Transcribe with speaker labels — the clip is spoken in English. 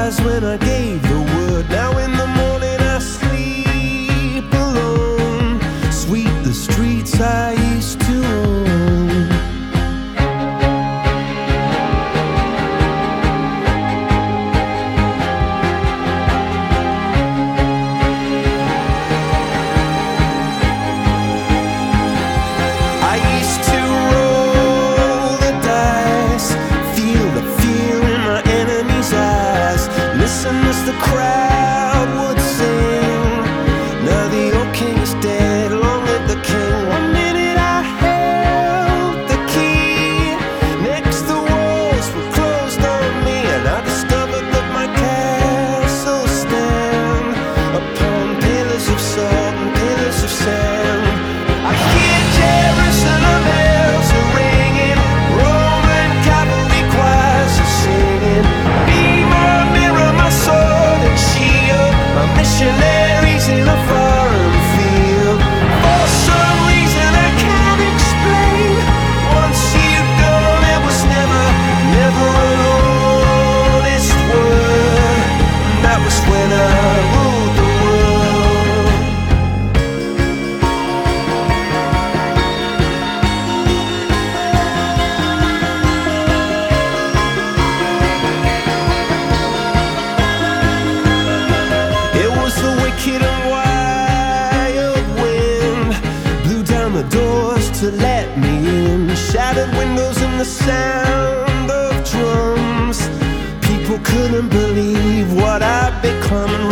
Speaker 1: eyes when I gave the word. Now in the morning I sleep alone. Sweep the streets I used to own. I used to roll the dice, feel the fear in my enemy's eyes, listen as the crowd would sing. Now the old king is dead, long live the king. One minute I held the key, next the walls were closed on me, and I discovered that my castle stand upon pillars of salt and pillars of sand. I hear Jerusalem bells are ringing, Roman cavalry choirs are singing. Be my mirror, my sword and shield, my missionaries in a foreign field. For some reason I can't explain, once you'd gone it was never, never an honest word. And that was when I ruled the world. It was the wicked and wild wind, blew down the doors to let me in, shattered windows and the sound of drums. People couldn't believe what I'd become, and